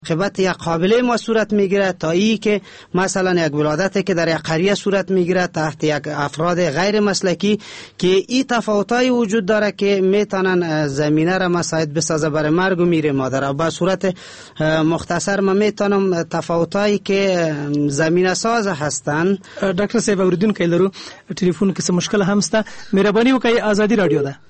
عاقبت یک قابله ما صورت میگیره تا ای که مثلا یک ولادتی که در یک قریه صورت میگیره تحت یک افراد غیر مسلکی که این تفاوتای وجود داره که میتونن زمینه را مساعد بسازه برای مرگ و میر مادر. با صورت مختصر ما میتونم تفاوتایی که زمینه ساز هستن. ډاکټر صاحب اوریدونکو لرو ټلیفون کې څه مشکل هم سته، مهرباني وکړئ آزادي رادیو ده.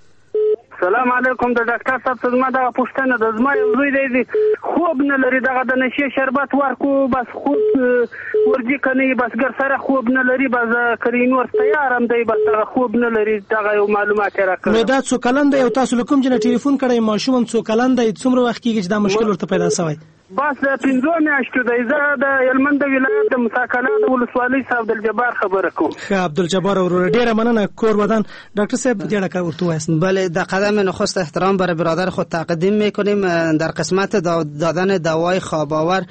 سلام علیکم. د ډاکټر صاحب زما د پوښتنه د زما یو زوی دی خوب نه لري، دغه د نشي شربت ورکو بس خوب ورځي کني بس ګر سره خوب نه لري، بس کرینور تیار هم دی بس دغه خوب نه لري. دغه یو معلومات راکړه. نو دا څو کلن دی او تاسو لکم چې ټلیفون کړی ماشوم څو کلن دی، څومره وخت کېږي چې دا مشکل ورته پیدا شوی؟ بس 15 میاشتو دی. زه د هلمند ولایت د مساکنه د ولسوالۍ صاحب عبدالجبار خبره کوم. ښه عبدالجبار ورور ډیره مننه. کور ودان ډاکټر صاحب دې ډکه ورته وایست. بله، در قدم نخست احترام برای برادر خود تقدیم میکنیم. در قسمت دادن دوای خواب آور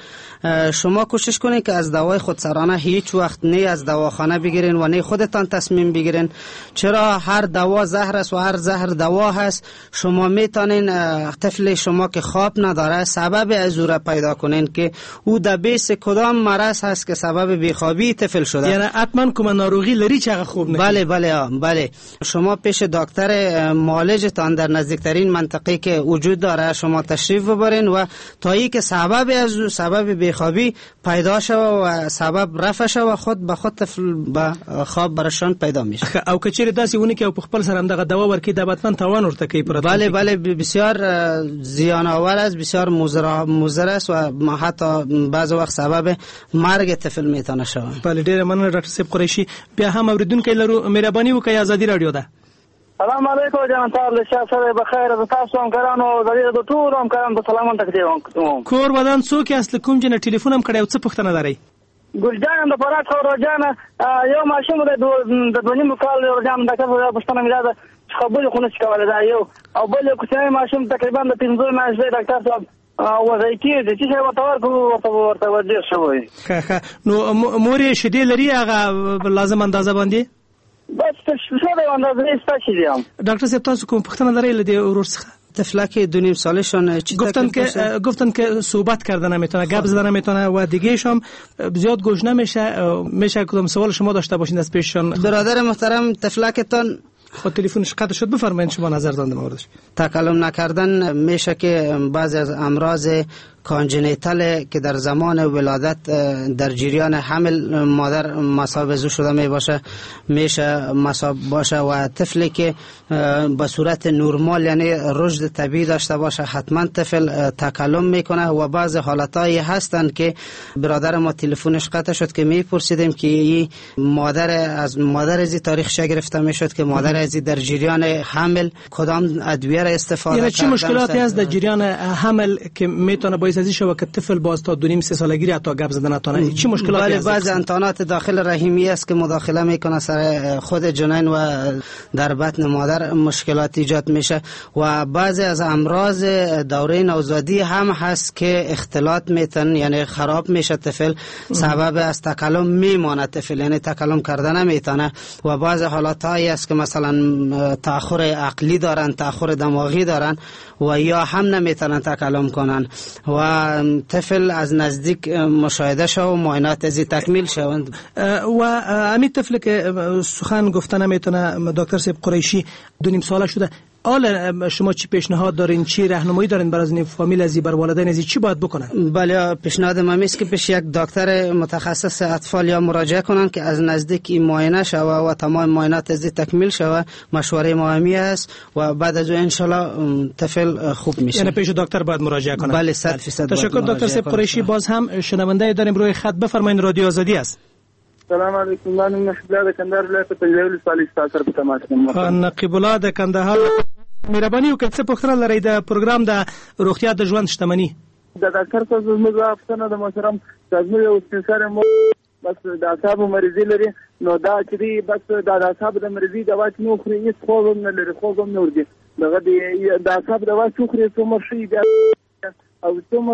شما کوشش کنید که از دوای خودسرانه هیچ وقت نه از دواخانه بگیرین و نه خودتان تصمیم بگیرین، چرا هر دوا زهر است و هر زهر دوا هست. شما میتونین طفل شما که خواب نداره سبب از او را پیدا کنین که او در بیس کدام مرض هست که سبب بیخوابی طفل شده. یعنی حتما کوم ناروغی لري چې هغه خوب نه. بله شما پیش دکتر معالجتان در نزدیکترین منطقه که وجود داره شما تشریف ببرین و تا ای که سبب از او سبب بیخوابی پیدا شوه و سبب رفع شوه خود به خود طفل به خواب برشان پیدا میشه. او کچری داسې ونه کې او په خپل سره هم دغه دوا ورکې د بتمن تاوان ورته کوي. بله بسیار زیان آور است، بسیار مضر است و حتی بعض وقت سبب مرگ طفل میتونه شوه. بله ډیره مننه ډاکټر صاحب قریشي. بیا هم اوریدونکو لرو مهرباني وکړئ آزادي رادیو ده. سلام علیکم جناب صاحب، له شاسره بخیر. تاسو هم کرانو زړه د ټول هم کران په سلام تقدیم کوم. کور ودان څوک اصل کوم جن ټلیفون هم کړی او څه پوښتنه لرئ؟ ګلجان د فرات خورجان یو ماشوم د دونی مکال ورجان د کله پښتنه میراده خبرې خو نه کوله دا یو او بل کوچنی ماشوم تقریبا د 15 میاشتې ډاکټر صاحب وځي کې د چې ورته ورته شوی. ښه نو مور شیدې لري هغه لازم اندازه باندې بس څه دی اندازه ستاسو دی. ډاکټر صاحب تاسو کوم پوښتنه لرئ له دې ورور څخه؟ طفلک 2.5 سالشان گفتن که صحبت کردن نمیتونه، گپ زدن نمیتونه و دیگه‌ش هم زیاد گوش نمیشه. کدام سوال شما داشته باشین از پیششان؟ برادر محترم طفلکتان خود تلفنش قطع شد، بفرمایید شما نظر دادن موردش. تکلم نکردن میشه که بعضی از امراض کانجنیتال که در زمان ولادت در جریان حمل مادر مصاب زو شده میشه مصاب باشه و طفلی که به صورت نرمال یعنی رشد طبیعی داشته باشه حتما طفل تکلم میکنه و بعض حالتایی هستن که برادر ما تلفنش قطع شد که میپرسیدیم که این مادر از تاریخ گرفته میشد که مادر از در جریان حمل کدام ادویه را استفاده یعنی چه مشکلاتی هست در جریان حمل که میتونه باعث از شو که طفل باز تا 2.5 سالگی تا گپ زدن نتونه؟ چه مشکلاتی هست؟ بعض انتانات داخل رحمی است که مداخله میکنه سر خود جنین و در بطن مادر مشکلات ایجاد میشه و بعضی از امراض دوره نوزادی هم هست که اختلاط میتن یعنی خراب میشه طفل سبب از تکلم میمانه طفل یعنی تکلم کردن نمیتونه و بعض حالات هایی است که مثلا تأخر عقلی دارن تأخر دماغی دارن و یا هم نمیتونن تکلم کنن و طفل از نزدیک مشاهده شو و معاینات ازی تکمیل شوند. و همین طفل که سخن گفتن نمیتونه دکتر صاحب قریشی 2.5 ساله شده، حالا شما چی پیشنهاد دارین، چی راهنمایی دارین برای این فامیل ازی بر والدین ازی چی باید بکنن؟ بله پیشنهاد من است که پیش یک دکتر متخصص اطفال یا مراجعه کنن که از نزدیک این معاینه شوه و تمام معاینات ازی تکمیل شوه، مشوره مهمی است و بعد از اون ان شاء الله طفل خوب میشه. یعنی پیش دکتر باید مراجعه کنن. بله 100%. تشکر دکتر صاحب قریشی. باز هم شنونده داریم روی خط، بفرمایید رادیو آزادی است. سلام علیکم. من نقیب الله د کندهار ولایت پنځوي سالي سره په تماس کوم. نقیب الله د کندهار، مهرباني وکړئ څه پوښتنه لرئ د پروګرام د روغتیا د ژوند شتمنۍ؟ د ډاکټر صاحب زموږ افسانه د محترم تاسو یو سپیشل مو بس د اعصابو مریضي لري نو دا چې بس د اعصابو د مریضي دوا چې نو خوري هیڅ خوب نه لري، خوب هم نه ورځي. دغه د اعصابو دوا چې خوري څومره شي بیا او څومره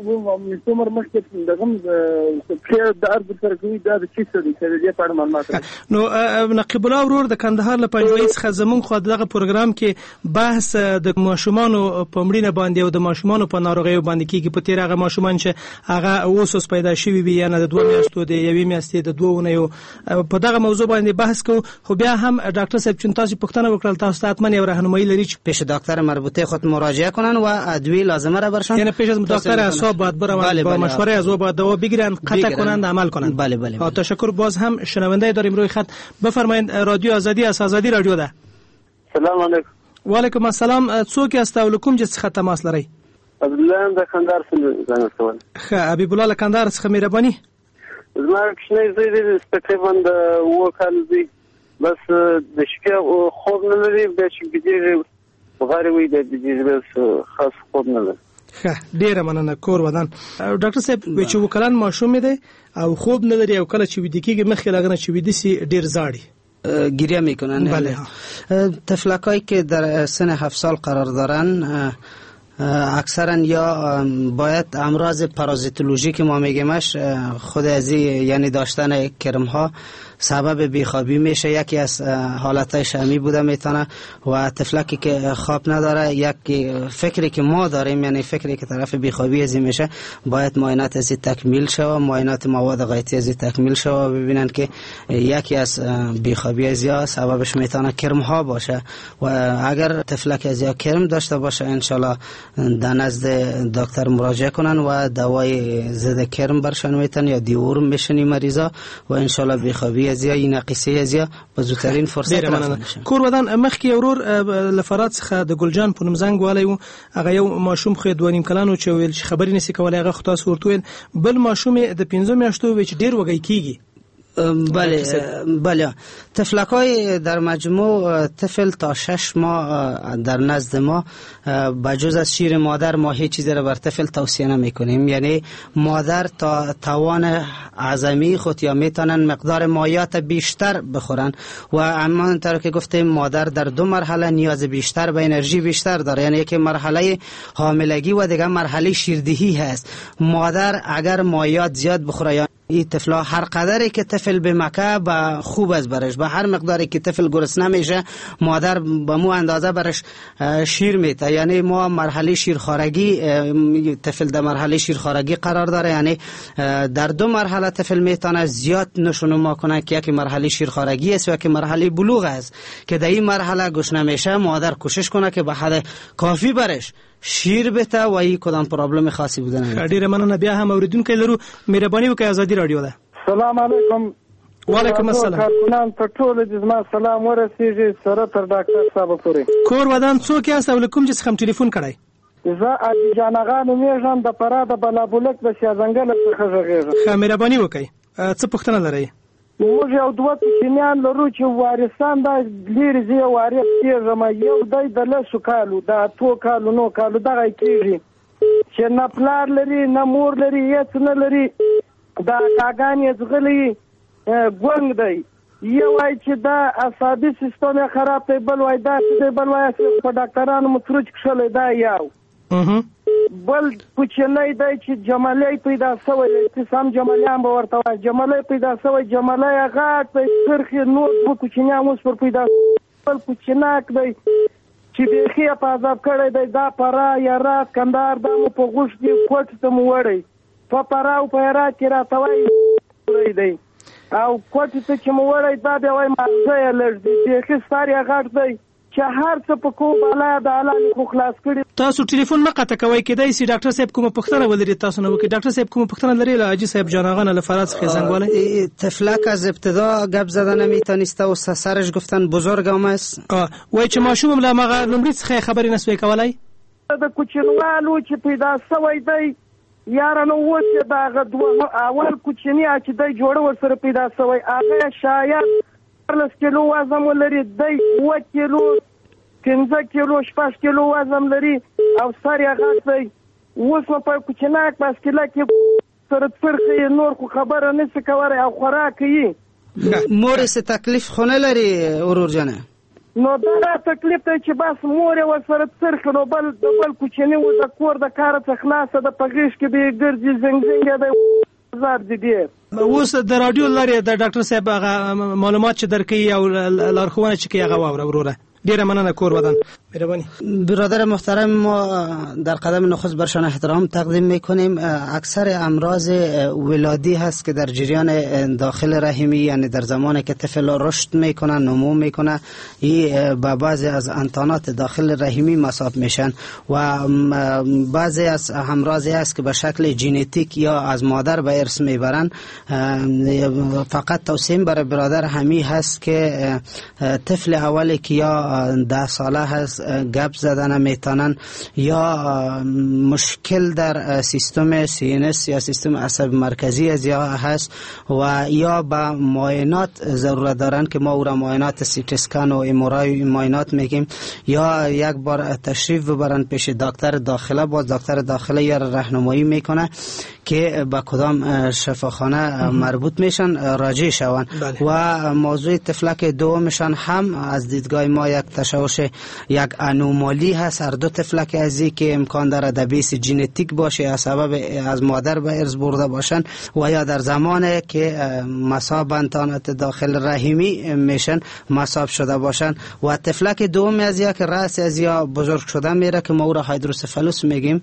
مخکې دغه خیر د ارض سره کوي دا د چیسو د دې په اړه معلومات نو نقیب الله ورور د کندهار له پنځوي څخه زمونږ خو دغه پروګرام کې بحث د ماشومانو په مړینه باندې او د ماشومانو په ناروغیو باندې کیږي په تیر هغه ماشومان چې هغه اوس پیدا شوي وي یا نه د 2 میاشتو د 1 میاشتې د 2 اونیو په دغه موضوع باندې بحث کوو خو بیا هم ډاکټر صاحب چې تاسو پوښتنه وکړل تاسو ته حتما یو راهنمایي لري چې پیش دکتر مربوطه خود مراجعه کنن و ادویه لازمه را برشن پیش از دکتر اعصاب باید برن با مشوره از او باید دوا بگیرن قطع کنند عمل کنند. بله. تشکر. باز هم شنونده داریم روی خط. بفرمایید. رادیو آزادی است. آزادی رادیو ده. سلام علیکم. و علیکم السلام. څوک است او کوم جنس خط تماس لري؟ عبدالله د کندهار څخه زنګ کوم. حبیب الله کندهار څخه مهرباني. زما کښنه زیات تقریبا د وکال دی بس د شپې خوب نه لري به چې بيدې بغیر وي د دې بس خاص خوب نه لري. ډیره مننه کور ودان. ډاکټر صاحب چې وکلان ماشوم دی او خوب نه لري او کله چې ودی کېږي مخکې لګنه چې ودی سي ډیر زاړي گریه میکنن. بله. طفلکایی که در سن 7 سال قرار دارن اکثرا یا باید امراض پارازیتولوژیک ما میگیمش خود از یعنی داشتن کرم ها سبب بیخوابی میشه. یکی از حالتهای شمی بوده میتونه و طفلکی که خواب نداره یک فکری که ما داریم یعنی فکری که طرف بیخوابی ازی میشه باید معاینات ازی تکمیل شود معاینات مواد غایطی ازی تکمیل شود ببینن که یکی از بیخوابی ازی سببش میتونه کرم ها باشه و اگر طفلک ازی کرم داشته باشه انشالله در نزد دکتر مراجعه کنن و دوای ضد کرم برشان میتن یا دیورم میشنی مریضا و انشالله بیخوابی ازیا این نقصه ازیا په زوترین فرصت راځي. کور ودان مخکې ورور لفرات څخه د ګلجان په نوم زنګ والي و هغه یو ماشوم خو 2 کلانو چې ویل خبرې نسی کولای هغه خو تاسو ورته بل ماشوم د 15 میاشتو چې ډیر وږی کیږي. بله طفلکای در مجموع طفل تا 6 ماه در نزد ما بجز از شیر مادر ما هیچ چیزی را بر طفل توصیه نمی کنیم یعنی مادر تا توان عظمی خود یا میتونن مقدار مایات بیشتر بخورن و همانطور که گفتیم مادر در 2 مرحله نیاز بیشتر به انرژی بیشتر داره یعنی یک مرحله حاملگی و دیگه مرحله شیردهی هست. مادر اگر مایات زیاد بخوره این طفلا هر قدری که طفل به مکه با خوب از برش به هر مقداری که طفل گرسنه میشه مادر به مو اندازه برش شیر میته یعنی ما مرحله شیرخوارگی طفل در مرحله شیرخوارگی قرار داره یعنی در 2 مرحله طفل میتونه زیاد نشونما کنه که یکی مرحله شیرخوارگی است و یکی مرحله بلوغ است که در این مرحله گوش نمیشه مادر کوشش کنه که به حد کافی برش شیر بته و این کدام پرابلم خاصی بوده نه. ډیره مننه. بیا هم اوریدونکو لرو مهرباني وکړئ آزادی رادیو ده. سلام علیکم. وعلیکم السلام. کارکونان ته ټول د زما سلام ورسیږي سره تر ډاکټر صاحب پورې. کور ودان څوک یاست او کوم چې څخه ټلیفون کړای؟ زه اجي جانغان میژن د پراده بلابلک د شازنګل څخه غږیږم. مهرباني وکړئ څه پوښتنه لرئ؟ موږ یو 2 کوچنیان لرو چې وارثان د لري زی وارث کېږم یو دای د لسو کالو د 2 کالو نو کالو دغه کېږي چې نه پلار لري نه مور لري هیڅ نه لري دا کاګانې زغلي ګونګ دی یو وای چې دا عصبي سیستم خراب دی بل وای دا چې بل وای په ډاکټرانو متروج کښلې دا یو بل کوچنی دی چې جمالي پیدا شوی چې سم جمالیان به ورته وای جمالي پیدا شوی جمالي غاټ په سرخي نور په کوچنیان اوس پر پیدا بل کوچناک دی چې بخي په عذاب کړی دی دا پرا یا رات کندار د په غوښ دی کوټ ته مو وړي په پرا او په رات کې راتوي دی او کوټ ته چې مو وړي دا به وای مازه لږ دی بخي ستاري غاټ دی چې هر څه په کو بالا د اعلان خو خلاص کړي. تاسو ټلیفون نه قطع کوئ کېدای شي ډاکټر صاحب کومه پوښتنه ولري تاسو نه وکړئ. ډاکټر صاحب کومه پوښتنه لري لاجی صاحب جانغان له فراز څخه زنګ والي؟ طفلک از ابتدا گپ زدن نمیتونسته و سرش گفتن بزرگم است وای چې ماشوم له مغه لمړي څخه خبرې نسوي کولای د کوچنوالو چې پیدا شوی دی یارانو و چې دا غدوه اول کوچنی چې دی جوړ ور سره پیدا شوی هغه شاید 4 کیلو وزن لري دی 2 کیلو 15 کیلو 6 کیلو وزن لري او سر یې غټ دی اوس په کوچناک باسکله کې سره فرخي نور خو خبره نشي کولای او خوراک یې مورس تکلیف خونه لري اورور جانه نو دا تکلیف دی چې بس مور یې ورسره څرخي نو بل کوچني و د کور د کاره څخه خلاصه ده په غېږ کې دی ګرځي زنګ دی زار دي اوس د رادیو لري د ډاکټر صاحب هغه معلومات چې درکې او لارښوونه چې کوي هغه واوره وروره. ډیره مننه کور ودان. مهربانی. برادر محترم، ما در قدم نخست برشان احترام تقدیم میکنیم. اکثر امراض ولادی هست که در جریان داخل رحمی، یعنی در زمانی که طفل رشد میکنه، نمو میکنه، این با بعضی از انتانات داخل رحمی مصاب میشن و بعضی از امراضی هست که به شکل ژنتیک یا از مادر به ارث میبرن. فقط توصیه برای برادر همی هست که طفل اولی که یا 10 ساله هست گپ زدن میتونن یا مشکل در سیستم سینس یا سیستم عصب مرکزی از یا هست و یا با معاینات ضرورت دارن که ما او را معاینات سیتی اسکن و ام‌آرآی معاینات میگیم، یا یک بار تشریف ببرن پیش دکتر داخله، باز دکتر داخله یا راهنمایی میکنه که با کدام شفاخانه مربوط میشن راجع شون. و موضوع طفلک دومشان هم از دیدگاه ما یک تشوش، یک انومالی هست. هر دو طفلک ازی که امکان داره در بیس ژنتیک باشه یا سبب از مادر به ارث برده باشن و یا در زمانی که مصاب انتانات داخل رحمی میشن مصاب شده باشن. و طفلک دوم از یا که رأس از یا بزرگ شده میره که ما او را هایدروسفالوس میگیم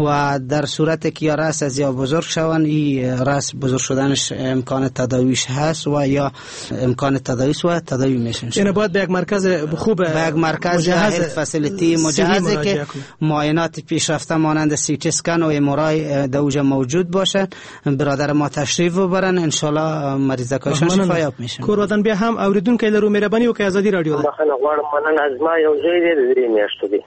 و در صورت که یا رأس از یا بزرگ شون، این رأس بزرگ شدنش امکان تداویش هست و یا امکان تداویش و تداوی میشن. یعنی باید به یک مرکز خوب، به یک مرکز هلت فسیلیتی مجهزه که معاینات پیشرفته مانند سیتی اسکن و ام‌آرآی در اوجا موجود باشه. برادر ما تشریف ببرن، ان شاء الله مریضکاشان شفایاب میشن. کورودن بیا هم اوریدونکو لرو مهرباني وکړئ. ازادي رادیو ده. بخنه غواړم، مننه. از ما یو ځای دی د 3 میاشتو دی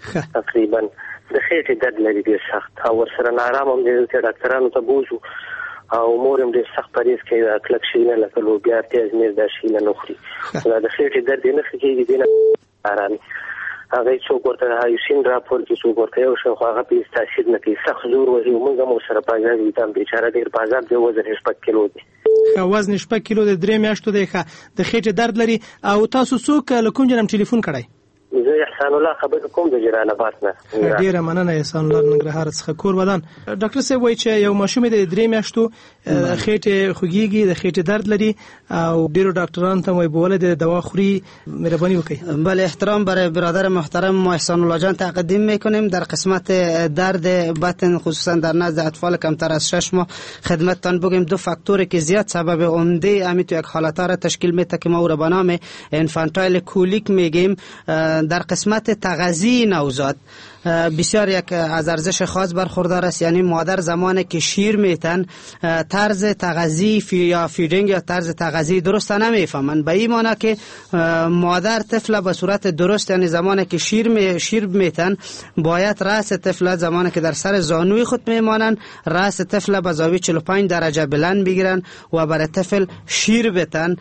تقریبا د خېټې درد لري ډېر سخت او ورسره نارام هم دی. ډاکټرانو ته بوزو او مور هم ډېر سخت پرهیز کوي، کلک شیونه لکه لوبیا، پیاز، میز دا شیونه نه خوري. دا د خېټې درد یې نه ښه کېږي، دی نه ارامي. هغه څوک ورته هایوسین راپور کې څوک ورته یو شی خو هغه په تاثیر نه کوي، سخت زور وهي. موږ هم ورسره په عذاب یو، دا بیچاره ډېر په عذاب دی. وزن یې 6 کیلو دی. وزن 6 کیلو د 3 میاشتو دی. د خېټې درد لري. او تاسو څوک له کوم ځای ټلیفون کړئ؟ زه احسان الله خبر کوم د جلال آباد نه. ډیره مننه احسان الله ننګرهار څخه کور ودان. ډاکټر صاحب وایي چې یو ماشوم د 3 میاشتو خېټه خوږیږي، د خېټې درد لري او ډیرو ډاکټرانو ته وایي بوله د دوا خوري. مهرباني وکړئ. بله، احترام برای برادر محترم ما احسان الله جان تقدیم میکنیم. در قسمت درد بطن خصوصا در نزد اطفال کمتر از 6 ماه خدمتتان بگیم دو فاکتوری که زیاد سبب عمده همین تو یک حالت را تشکیل میده که ما او را به نام انفانتایل کولیک میگیم. در قسمت تغذیه نوزاد بسیار یک از ارزش خاص برخوردار است. یعنی مادر زمانی که شیر میتن طرز تغذیه یا فیدینگ یا طرز تغذیه درست نمیفهمن، به این معنی که مادر طفل به صورت درست، یعنی زمانی که شیر میتن باید رأس طفل زمانی که در سر زانوی خود میمانن رأس طفل به زاویه 45 درجه بلند بگیرن و برای طفل شیر بتن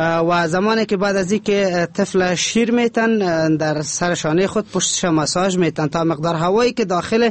و زمانی که بعد از اینکه طفل شیر میتن در سر شانه خود پشتش مساج میتن تا مقدار هوایی که داخل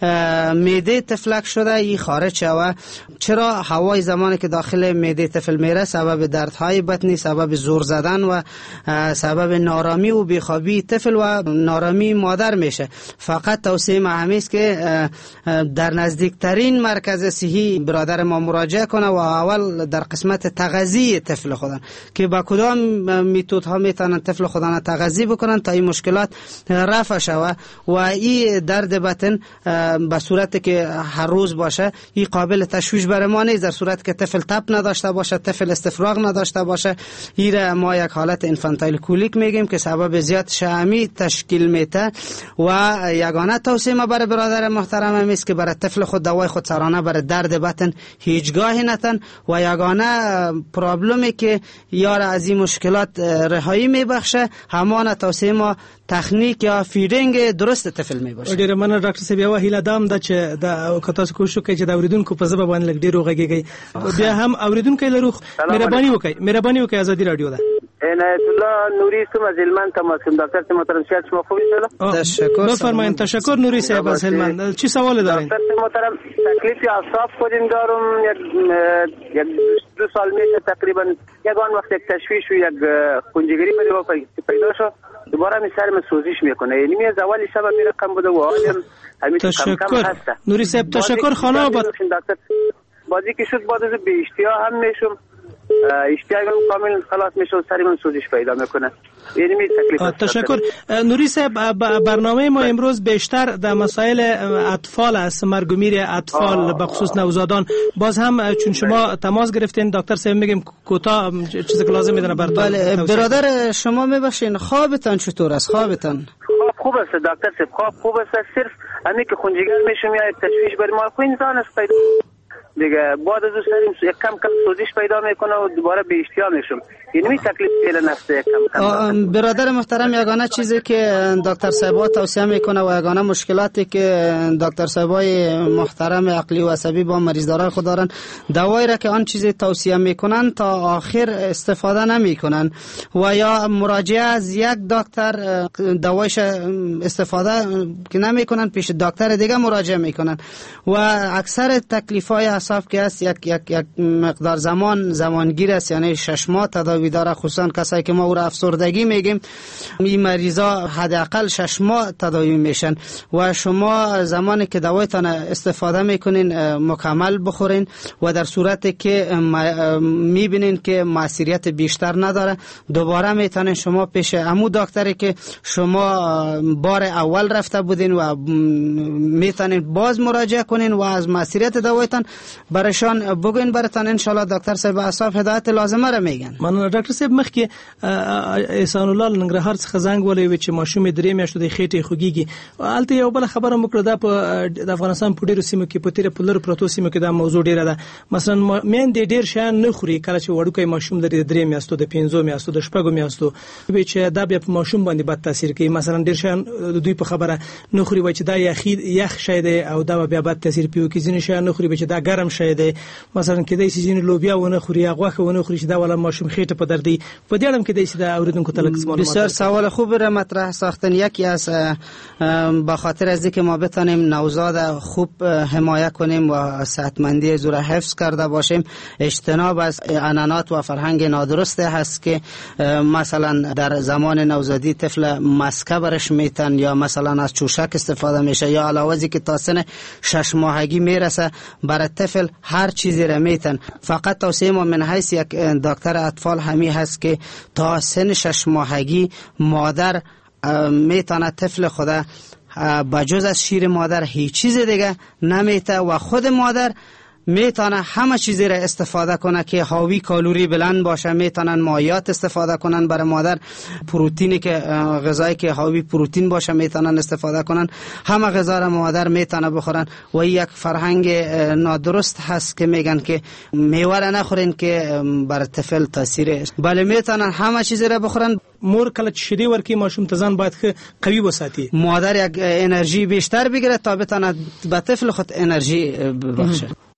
معده طفلک شده ای خارج شود. چرا هوای زمانی که داخل معده طفل میره سبب دردهای بطنی، سبب زور زدن و سبب نارامی و بیخوابی طفل و نارامی مادر میشه. فقط توصیه ما همیست که در نزدیکترین مرکز صحی برادر ما مراجعه کنه و اول در قسمت تغذیه طفل خودن که با کدام میتود ها میتونن طفل خودن تغذیه بکنن تا این مشکلات رفع شود. و این درد بطن به صورت که هر روز باشه این قابل تشویش برای ما نیست. در صورت که طفل تب نداشته باشه، طفل استفراغ نداشته باشه، این را ما یک حالت انفانتایل کولیک میگیم که سبب زیاد شامی تشکیل میده. و یگانه توصیه ما برای برادر محترم است که برای طفل خود دوای خود سرانه برای درد بطن هیچگاهی نتن و یگانه پرابلمی که یار از این مشکلات رهایی میبخشه همان توصیه ما تکنیک یا فیدینگ درست طفل میباشه. ډیره مننه ډاکټر صاحب. یو هیله دام د چې د کتاسو کوشش کوي چې د اوریدونکو په ځبه باندې لګ ډیرو غږیږي. بیا هم اوریدونکو لرو. مهرباني وکړئ. ازادي رادیو ده. عنایت الله نوری سم از هلمند تماس کوم. دکتر صاحب محترم شاد شما خوب ان تشکر. بفرمایید. تشکر نوری صاحب از هلمند. چی سوال دارین؟ دکتر صاحب محترم تکلیف اعصاب خودم دارم. یک 2 سال میشه تقریبا. یگان وقت یک تشویش و یک کنجگری پیدا شد. دوباره می سر من سوزش میکنه. یعنی از اولی شب میره کم بوده و حالم همین کم هست. نوری صاحب تشکر. خانه آباد بازی که شد بعد از به اشتیا هم میشم، اشتیاق کامل خلاص میشه و سری من سوزش پیدا میکنه. یعنی می تکلیف. تشکر. نوری صاحب برنامه ما امروز بیشتر در مسائل اطفال است، مرگ و میر اطفال به خصوص نوزادان. باز هم چون شما تماس گرفتین دکتر صاحب میگیم کوتاه چیزی که لازم میدونه براتون. بله برادر شما میباشین خوابتان چطور است؟ خوابتان خوب است دکتر صاحب، خوب است. صرف همین که خونجگر میشم یا تشویش بر ما خو انسان است پیدا دیگه. بعد از سریم یک کم سوزش پیدا میکنه و دوباره به اشتیا میشم. یعنی می تکلیف پیل نفسه کم. برادر محترم یگانه چیزی که دکتر صاحبا توصیه میکنه و یگانه مشکلاتی که دکتر صاحبای محترم عقلی و عصبی با مریضدارای خود دارن، دوایی را که آن چیزی توصیه میکنن تا آخر استفاده نمیکنن و یا مراجعه از یک دکتر دوایش استفاده که نمیکنن پیش دکتر دیگه مراجعه میکنن و اکثر تکلیفای اعصاب که است یک مقدار زمانگیر است، یعنی 6 ماه تداوی داره. خصوصا کسایی که ما او را افسردگی میگیم این مریضا حداقل 6 ماه تداوی میشن و شما زمانی که دوایتان استفاده میکنین مکمل بخورین و در صورتی که میبینین که موثریت بیشتر نداره دوباره میتونین شما پیش عمو دکتری که شما بار اول رفته بودین و میتونین باز مراجعه کنین و از موثریت دوایتان برشان بگوین. براتون ان شاء الله دکتر صاحب اعصاب هدایت لازمه را میگن. من ډاکټر صاحب مخکې احسان الله ننګرهار څخه زنګ ولې چې ماشوم درې میاشتو د خېټې خوږیږي. البته یو بل خبره مو کړه د افغانستان په ډیرو سیمو کې په تیر په لر پروتو سیمو کې دا موضوع ډیره ده. مثلا مین ډیر شان نه خوري کله چې وړوکی ماشوم لري 3 میاشتو د 5 میاشتو د 6 میاشتو به چې دا بیا په ماشوم باندې بد تاثیر کوي. مثلا ډیر شان دوی په خبره نه خوري وای چې دا یخ شای دی او دا بیا بد تاثیر پیو کې ځینې شان نه خوري چې دا ګرم شای دی. مثلا کې د سیزن لوبیا ونه خوري غوښه ونه خوري چې دا ولا ماشوم خېټه په دردي په دې اړه کې د سیده اوریدونکو ته لږ معلومات. بسیار سوال خوب را مطرح ساختن. یکی از به خاطر از اینکه ما بتونیم نوزاد خوب حمایت کنیم و صحتمندی زور حفظ کرده باشیم، اجتناب از عنعنات و فرهنگ نادرست هست که مثلا در زمان نوزادی طفل مسکه برش میتن یا مثلا از چوشک استفاده میشه یا علاوه ازی که تا سن 6 ماهگی میرسه برای طفل هر چیزی را میتن. فقط توصیه ما من حیث یک دکتر اطفال همی هست که تا سن 6 ماهگی مادر میتونه طفل خدا بجز از شیر مادر هیچ چیز دیگه نمیته و خود مادر میتونه همه چیزی را استفاده کنه که حاوی کالری بلند باشه. میتونن مایعات استفاده کنن برای مادر، پروتئینی که غذایی که حاوی پروتئین باشه میتونن استفاده کنن. همه غذا را مادر میتونه بخورن و یک فرهنگ نادرست هست که میگن که میوه را نخورین که برای طفل تاثیر. بله میتونن همه چیزی را بخورن. مور کله شیدې ورکی ماشوم ته ځان باید قوي وساتي. مادر یک انرژی بیشتر بگیره تا بتونه به طفل خود انرژی ببخشه.